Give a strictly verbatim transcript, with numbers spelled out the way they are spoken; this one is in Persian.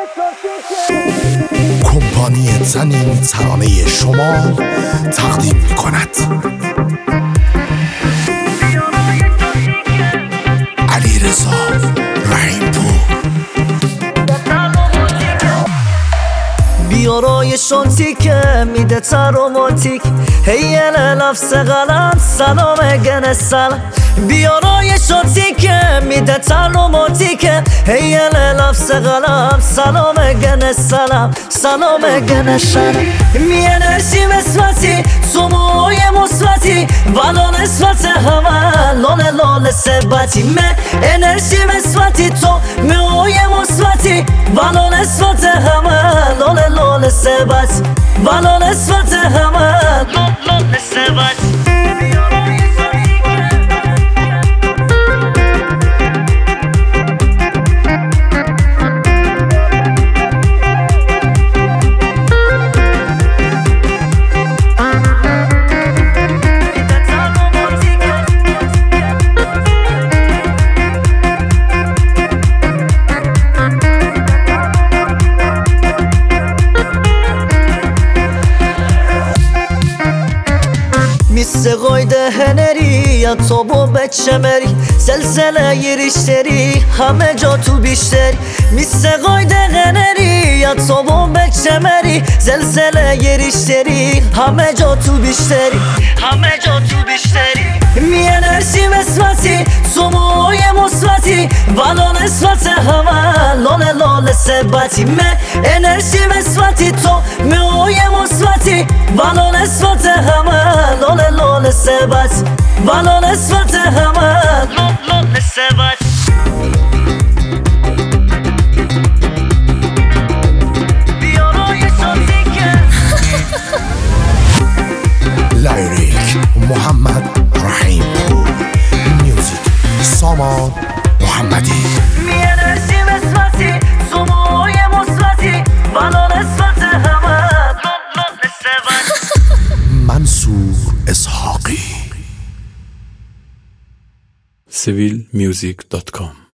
کمپانی زنین ترانه شما تقدیم می کند علیرضا رحیم‌پور. بیارای شانتیکه میده تا رومانتیک، هیل لفظ قلم سلام گنه سلام. بیارای شانتیکه میده تا رومانتیکه، هیل لفظ قلم سلام گنه سلام سلام گنه سلام. می انرژی مثبتی تو موی مثبتی ولو نسبت همه لال لال ثبتی. من انرژی مثبتی تو موی مثبتی ولو نسبت همه لال لال ثبتی ولو نسبت همه لال لال ثبتی. Misse koyda heneri ya tobo beçemeri Zelzele yerişleri hame cotu bişleri. Misse koyda heneri ya tobo beçemeri Zelzele yerişleri hame cotu bişleri hame cotu bişleri. Mi enerji mesvati somu ye musvati valo nesvate hava lole lole sebati. Me enerji mesvati to mi ye musvati valo nesvate hava lole lole sebati valo nesvate hava lole lole sebati. لیریک محمد رحیم‌پور، میوزیک سامان محمدی. می انرژی مثبتی سموی مثبتی ولو نسبت همه لال لال ثبتی. منصور اسحاقی. سیویل میوزیک دات کام